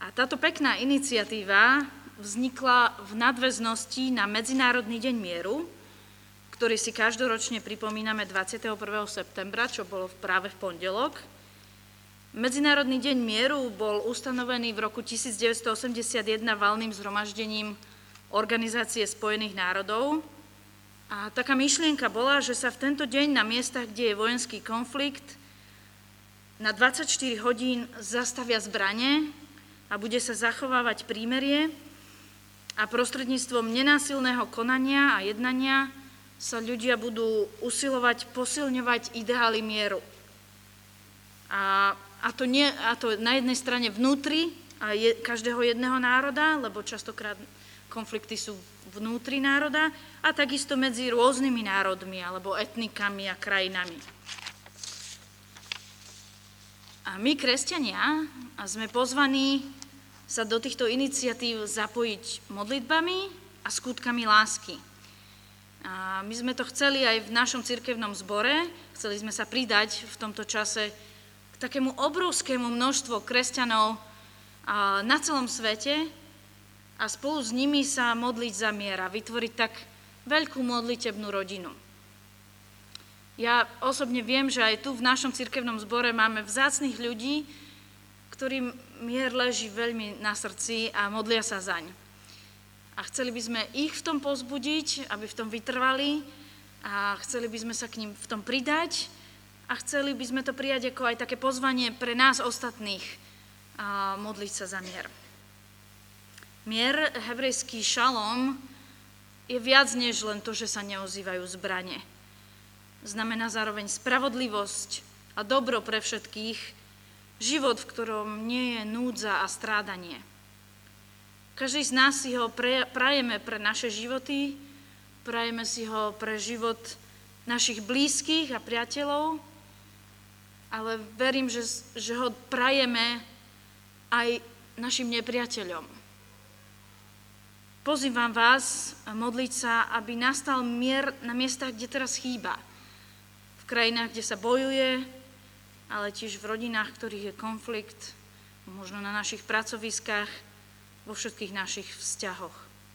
A táto pekná iniciatíva vznikla v nadväznosti na Medzinárodný deň mieru, ktorý si každoročne pripomíname 21. septembra, čo bolo práve v pondelok. Medzinárodný deň mieru bol ustanovený v roku 1981 valným zhromaždením Organizácie spojených národov. A taká myšlienka bola, že sa v tento deň na miestach, kde je vojenský konflikt, na 24 hodín zastavia zbrane a bude sa zachovávať prímerie a prostredníctvom nenásilného konania a jednania sa ľudia budú usilovať posilňovať ideály mieru. A to na jednej strane vnútri každého jedného národa, lebo častokrát konflikty sú vnútri národa, a takisto medzi rôznymi národmi alebo etnikami a krajinami. A my, kresťania, sme pozvaní sa do týchto iniciatív zapojiť modlitbami a skutkami lásky. A my sme to chceli aj v našom cirkevnom zbore, chceli sme sa pridať v tomto čase k takému obrovskému množstvu kresťanov na celom svete a spolu s nimi sa modliť za mier a vytvoriť tak veľkú modlitebnú rodinu. Ja osobne viem, že aj tu v našom cirkevnom zbore máme vzácnych ľudí, ktorým mier leží veľmi na srdci a modlia sa zaň. A chceli by sme ich v tom povzbudiť, aby v tom vytrvali a chceli by sme sa k ním v tom pridať a chceli by sme to prijať ako aj také pozvanie pre nás ostatných a modliť sa za mier. Mier, hebrejský šalom, je viac než len to, že sa neozývajú zbrane. Znamená zároveň spravodlivosť a dobro pre všetkých, život, v ktorom nie je núdza a strádanie. Každý z nás si ho prajeme pre naše životy, prajeme si ho pre život našich blízkych a priateľov, ale verím, že ho prajeme aj našim nepriateľom. Pozývam vás modliť sa, aby nastal mier na miestach, kde teraz chýba. V krajinách, kde sa bojuje, ale tiež v rodinách, v ktorých je konflikt, možno na našich pracoviskách, vo všetkých našich vzťahoch.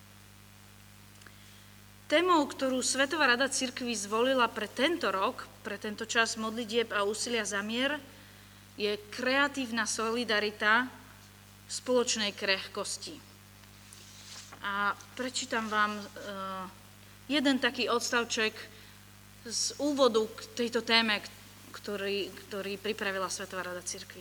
Témou, ktorú Svetová rada cirkví zvolila pre tento rok, pre tento čas modlitieb a úsilia za mier, je kreatívna solidarita v spoločnej krehkosti. A prečítam vám jeden taký odstavček z úvodu k tejto téme, ktorý pripravila Svetová rada cirkví.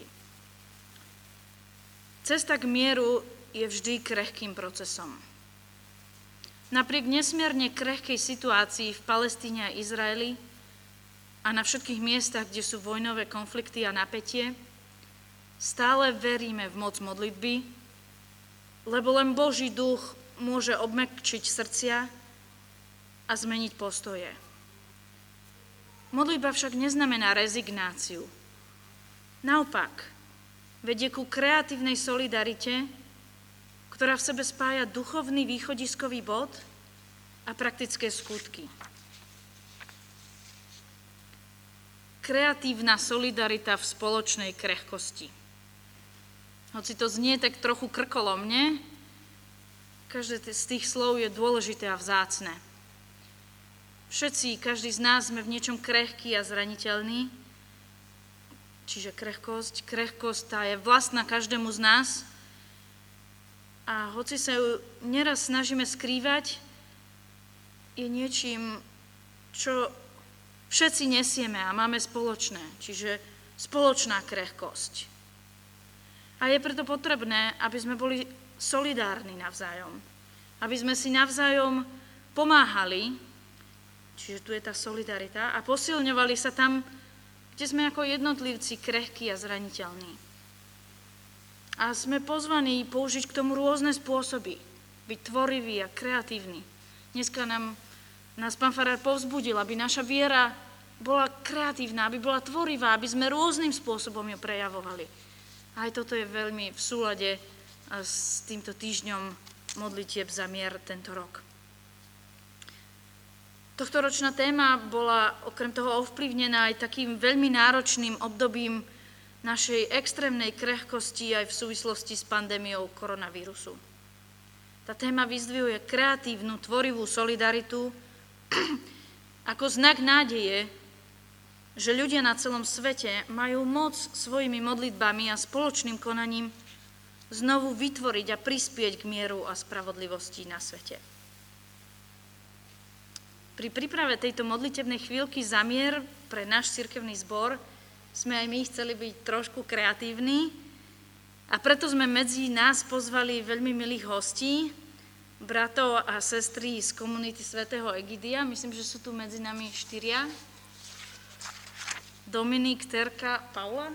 Cesta k mieru je vždy krehkým procesom. Napriek nesmierne krehkej situácii v Palestíne a Izraeli a na všetkých miestach, kde sú vojnové konflikty a napätie, stále veríme v moc modlitby, lebo len Boží duch môže obmäkčiť srdcia a zmeniť postoje. Modlitba však neznamená rezignáciu. Naopak, vedie ku kreatívnej solidarite, ktorá v sebe spája duchovný východiskový bod a praktické skutky. Kreatívna solidarita v spoločnej krehkosti. Hoci to znie tak trochu krkolomne, každé z tých slov je dôležité a vzácne. Všetci, každý z nás sme v niečom krehký a zraniteľný, čiže krehkosť tá je vlastná každému z nás a hoci sa ju neraz snažíme skrývať, je niečím, čo všetci nesieme a máme spoločné, čiže spoločná krehkosť. A je preto potrebné, aby sme boli solidárni navzájom, aby sme si navzájom pomáhali, čiže tu je tá solidarita, a posilňovali sa tam, kde sme ako jednotlivci krehkí a zraniteľní. A sme pozvaní použiť k tomu rôzne spôsoby, byť tvoriví a kreatívni. Dneska nás pán farár povzbudil, aby naša viera bola kreatívna, aby bola tvorivá, aby sme rôznym spôsobom ju prejavovali. A aj toto je veľmi v súlade s týmto týždňom modlitieb za mier tento rok. Tohtoročná téma bola okrem toho ovplyvnená aj takým veľmi náročným obdobím našej extrémnej krehkosti aj v súvislosti s pandémiou koronavírusu. Tá téma vyzdvihuje kreatívnu, tvorivú solidaritu ako znak nádeje, že ľudia na celom svete majú moc svojimi modlitbami a spoločným konaním znovu vytvoriť a prispieť k mieru a spravodlivosti na svete. Pri príprave tejto modlitebnej chvíľky za mier pre náš cirkevný zbor sme aj my chceli byť trošku kreatívni a preto sme medzi nás pozvali veľmi milých hostí, bratov a sestry z komunity svätého Egidia. Myslím, že sú tu medzi nami 4. Dominik, Terka, Paula,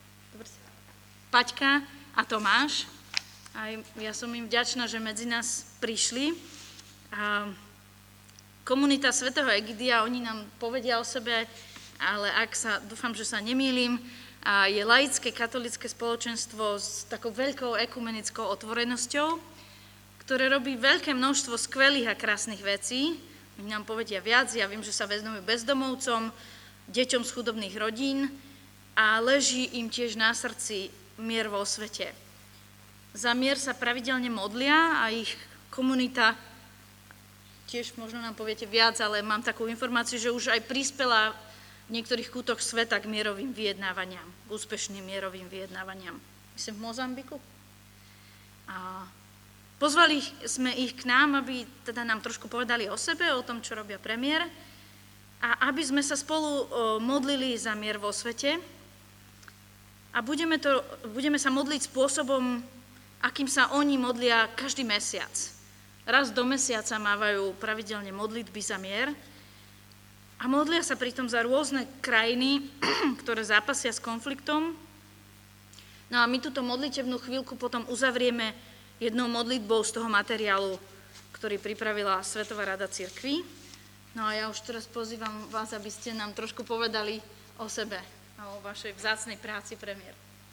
Paťka a Tomáš. A ja som im vďačná, že medzi nás prišli. A komunita svätého Egidia, oni nám povedia o sebe, ale dúfam, že sa nemýlim, je laické katolické spoločenstvo s takou veľkou ekumenickou otvorenosťou, ktoré robí veľké množstvo skvelých a krásnych vecí. Oni nám povedia viac, ja viem, že sa venujú bezdomovcom, deťom z chudobných rodín a leží im tiež na srdci mier vo svete. Za mier sa pravidelne modlia a ich komunita, tiež možno nám poviete viac, ale mám takú informáciu, že už aj prispela v niektorých kútoch sveta k mierovým vyjednávaniam, k úspešným mierovým vyjednávaniam. Myslím v Mozambiku. A pozvali sme ich k nám, aby teda nám trošku povedali o sebe, o tom, čo robia premiér, a aby sme sa spolu modlili za mier vo svete. A budeme sa modliť spôsobom, akým sa oni modlia každý mesiac. Raz do mesiaca mávajú pravidelne modlitby za mier a modlia sa pritom za rôzne krajiny, ktoré zápasia s konfliktom. No a my túto modlitebnú chvíľku potom uzavrieme jednou modlitbou z toho materiálu, ktorý pripravila Svetová rada cirkví. No a ja už teraz pozývam vás, aby ste nám trošku povedali o sebe a o vašej vzácnej práci premiér.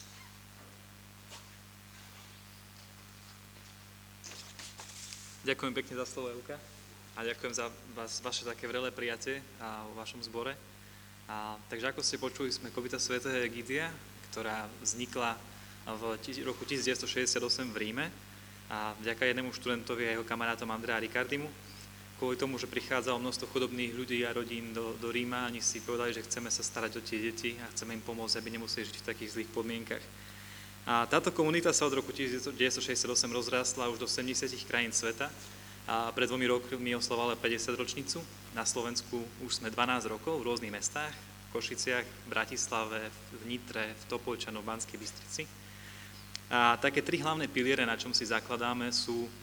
Ďakujem pekne za slovo, Euka. A ďakujem za vaše také vrelé prijatie vo vašom zbore. Takže ako ste počuli, sme komunita svätého Egidia, ktorá vznikla v roku 1968 v Ríme a vďaka jednému študentovi a jeho kamarátom Andrea Ricardimu. Kvôli tomu, že prichádzalo množstvo chudobných ľudí a rodín do Ríma, oni si povedali, že chceme sa starať o tie deti a chceme im pomôcť, aby nemuseli žiť v takých zlých podmienkach. A táto komunita sa od roku 1968 rozrástla už do 70 krajín sveta a pred 2 rokmi oslavovala 50 ročnicu. Na Slovensku už sme 12 rokov v rôznych mestách, v Košiciach, v Bratislave, v Nitre, v Topolčanoch, v Banskej Bystrici. A také 3 hlavné piliere, na čom si zakladáme,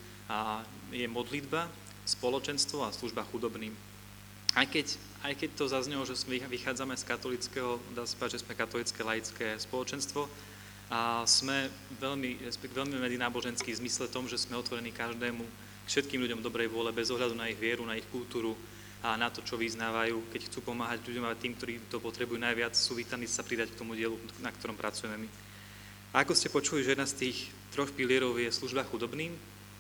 je modlitba, spoločenstvo a služba chudobným. Aj keď to zaznelo, že vychádzame z katolického, dá sa povedať, že sme katolické laické spoločenstvo, a sme veľmi medzináboženskí v zmysle tom, že sme otvorení každému, všetkým ľuďom dobrej vôle, bez ohľadu na ich vieru, na ich kultúru a na to, čo vyznávajú. Keď chcú pomáhať ľuďom a tým, ktorí to potrebujú najviac, sú vítaní sa pridať k tomu dielu, na ktorom pracujeme my. A ako ste počuli, že jedna z tých 3 pilierov je služba chudobným.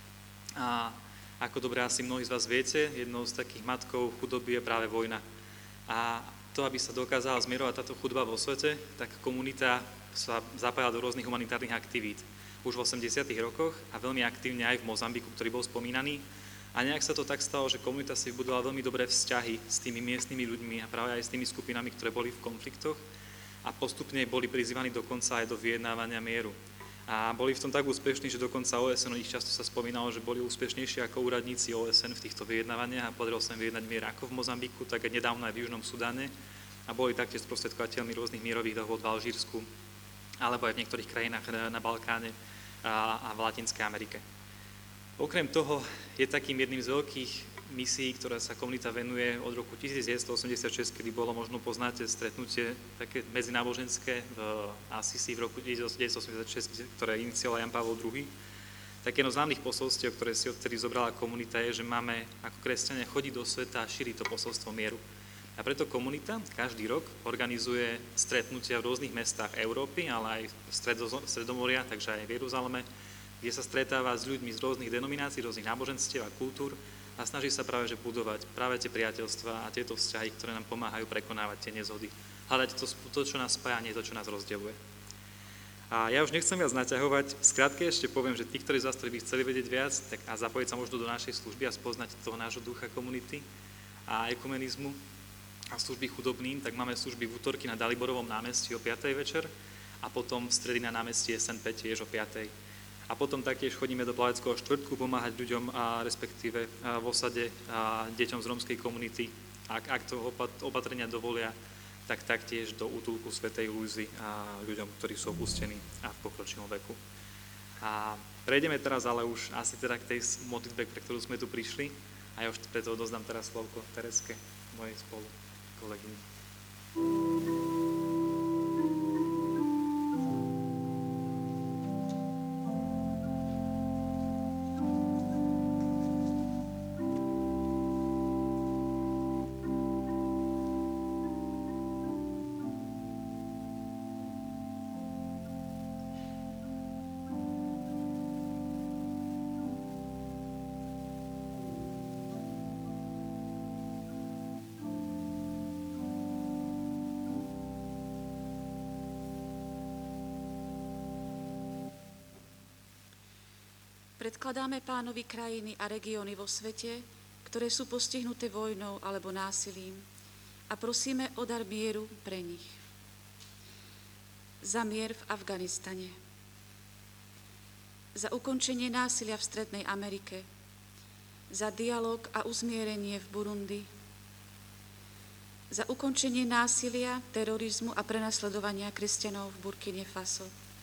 A ako dobre asi mnohí z vás viete, jednou z takých matkov chudoby je práve vojna. A to, aby sa dokázala zmierovať táto chudoba vo svete, tak komunita sa zapája do rôznych humanitárnych aktivít už v 80. rokoch a veľmi aktívne aj v Mozambiku, ktorý bol spomínaný. A nejak sa to tak stalo, že komunita si vybudovala veľmi dobré vzťahy s tými miestnymi ľuďmi a práve aj s tými skupinami, ktoré boli v konfliktoch a postupne boli prizývaní dokonca aj do vyjednávania mieru. A boli v tom tak úspešní, že dokonca OSN, o nich často sa spomínalo, že boli úspešnejší ako úradníci OSN v týchto vyjednávaniach a podarilo sa im vyjednať mier ako v Mozambiku, tak aj nedávno aj v Južnom Sudáne a boli taktiež sprostredkovateľmi rôznych mierových dohôd v Alžírsku alebo aj v niektorých krajinách na Balkáne a v Latinskej Amerike. Okrem toho je takým jedným z veľkých misií, ktorá sa komunita venuje od roku 1986, kedy bolo, možno poznáte, stretnutie také medzináboženské v Assisi v roku 1986, ktoré inicioval Jan Pavol II. Tak jedno z hlavných posolstiev, ktoré si odtedy zobrala komunita, je, že máme ako kresťania chodiť do sveta a šíriť to posolstvo mieru. A preto komunita každý rok organizuje stretnutia v rôznych mestách Európy, ale aj v Stredomoria, takže aj v Jeruzaleme, kde sa stretáva s ľuďmi z rôznych denominácií, rôznych náboženstiev a kultúr a snaží sa práve že budovať práve tie priateľstvá a tieto vzťahy, ktoré nám pomáhajú prekonávať tie nezhody. Hľadať to, čo nás spája, nie to, čo nás rozdeľuje. A ja už nechcem viac naťahovať. V skratke ešte poviem, že tí, ktorí z vás, ktorí by chceli vedieť viac, tak a zapojiť sa možno do našej služby a spoznať toho nášho ducha komunity a ekumenizmu a služby chudobným, tak máme služby v útorky na Daliborovom námestí o 5. večer a potom v stredy na námestí SNP tiež o 5. A potom taktiež chodíme do Plaveckého štvrtku pomáhať ľuďom, a respektíve v osade a deťom z rómskej komunity. Ak to opatrenia dovolia, tak taktiež do útulku svätej Lujzy a ľuďom, ktorí sú opustení a v pokročilom veku. A prejdeme teraz ale už asi teda k tej modlitbe, pre ktorú sme tu prišli. A ja už preto odozdám teraz slovko Tereske, mojej spolu kolegyni. Predkladáme Pánovi krajiny a regióny vo svete, ktoré sú postihnuté vojnou alebo násilím a prosíme o dar mieru pre nich. Za mier v Afganistane, za ukončenie násilia v Strednej Amerike, za dialog a uzmierenie v Burundi, za ukončenie násilia, terorizmu a prenasledovania kresťanov v Burkine Faso,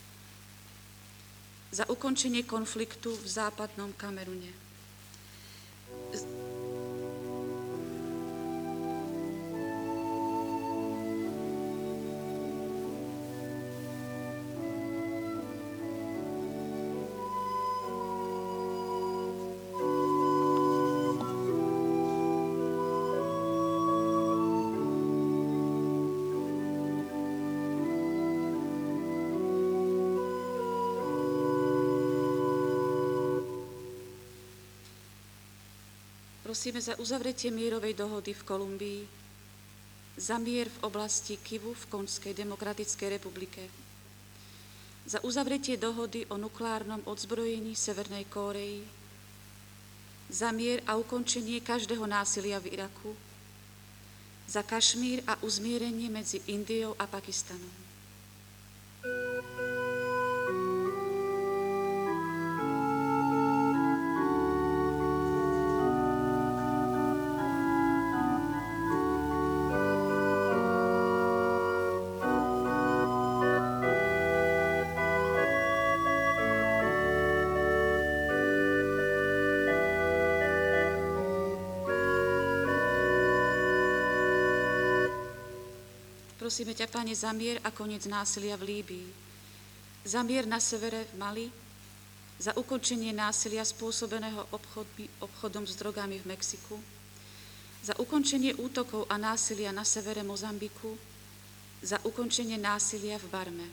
za ukončenie konfliktu v západnom Kamerune. Prosíme za uzavretie mierovej dohody v Kolumbii, za mier v oblasti Kivu v Konžskej demokratickej republike, za uzavretie dohody o nukleárnom odzbrojení Severnej Kórei, za mier a ukončenie každého násilia v Iraku, za Kašmír a uzmierenie medzi Indiou a Pakistanom. Prosíme ťa, Pane, za mier a koniec násilia v Líbii, za mier na severe v Mali, za ukončenie násilia spôsobeného obchodom s drogami v Mexiku, za ukončenie útokov a násilia na severe Mozambiku, za ukončenie násilia v Barme.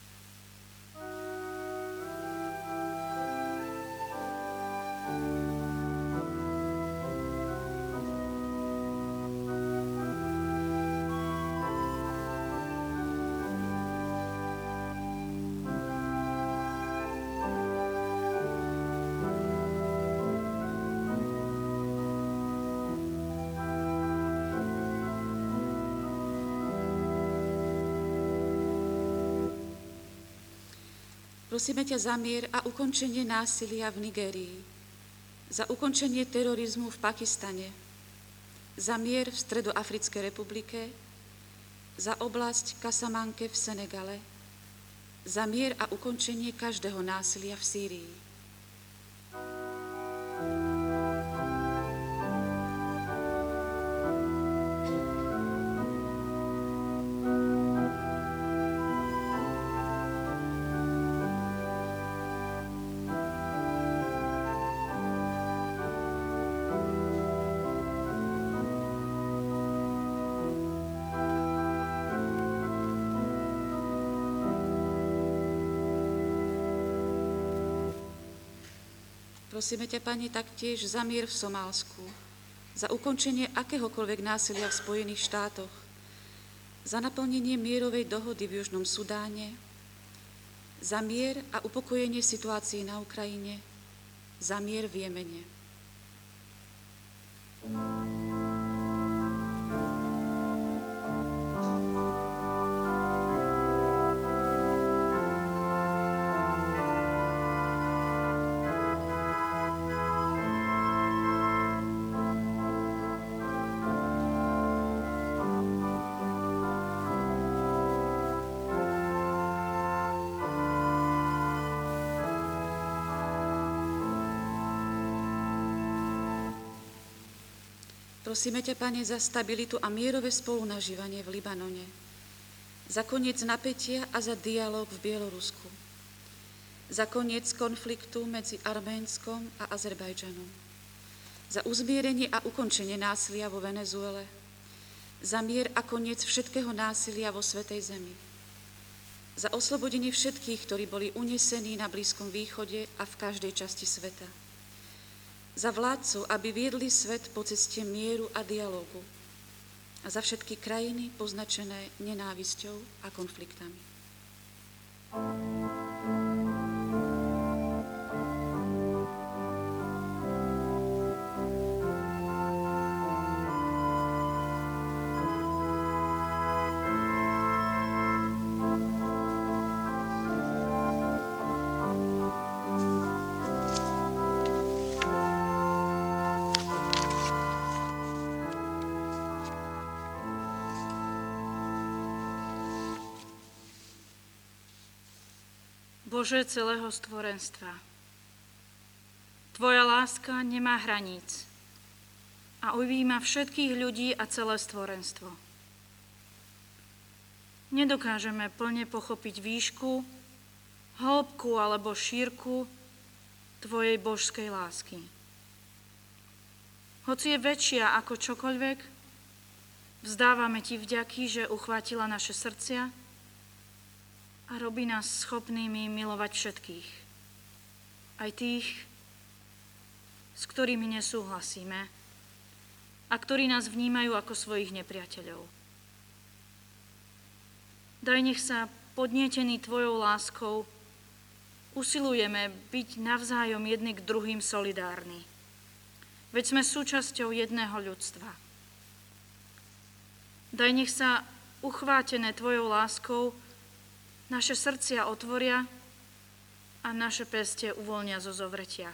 Prosíme ťa za mier a ukončenie násilia v Nigérii, za ukončenie terorizmu v Pakistane, za mier v Stredoafrickej republike, za oblasť Kasamanke v Senegale, za mier a ukončenie každého násilia v Sýrii. Prosíme ťa, Pane, taktiež za mier v Somálsku, za ukončenie akéhokoľvek násilia v Spojených štátoch, za naplnenie mierovej dohody v Južnom Sudáne, za mier a upokojenie situácií na Ukrajine, za mier v Jemene. Prosíme ťa, Pane, za stabilitu a mierové spolunažívanie v Libanone, za koniec napätia a za dialóg v Bielorusku, za koniec konfliktu medzi Arménskom a Azerbajdžanom, za uzmierenie a ukončenie násilia vo Venezuele, za mier a koniec všetkého násilia vo Svätej Zemi, za oslobodenie všetkých, ktorí boli unesení na Blízkom východe a v každej časti sveta, za vládcov, aby viedli svet po ceste mieru a dialógu a za všetky krajiny poznačené nenávisťou a konfliktami. Bože celého stvorenstva, Tvoja láska nemá hraníc a ujíma všetkých ľudí a celé stvorenstvo. Nedokážeme plne pochopiť výšku, hĺbku alebo šírku Tvojej božskej lásky. Hoci je väčšia ako čokoľvek, vzdávame Ti vďaky, že uchvátila naše srdcia a robí nás schopnými milovať všetkých. Aj tých, s ktorými nesúhlasíme a ktorí nás vnímajú ako svojich nepriateľov. Daj, nech sa podnietení Tvojou láskou usilujeme byť navzájom jedni k druhým solidárni. Veď sme súčasťou jedného ľudstva. Daj, nech sa uchvátené Tvojou láskou naše srdcia otvoria a naše pestie uvoľnia zo zovretia.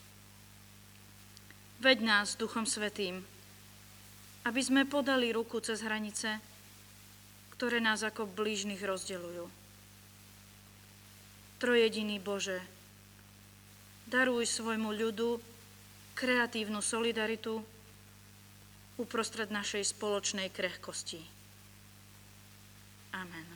Veď nás Duchom Svätým, aby sme podali ruku cez hranice, ktoré nás ako blížnych rozdeľujú. Trojediný Bože, daruj svojmu ľudu kreatívnu solidaritu uprostred našej spoločnej krehkosti. Amen.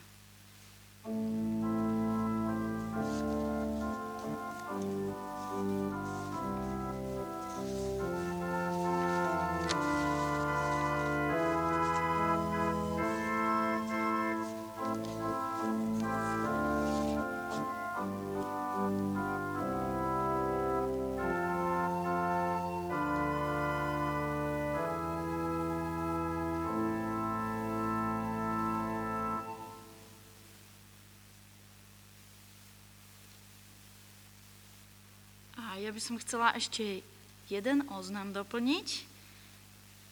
Ja by som chcela ešte jeden oznam doplniť.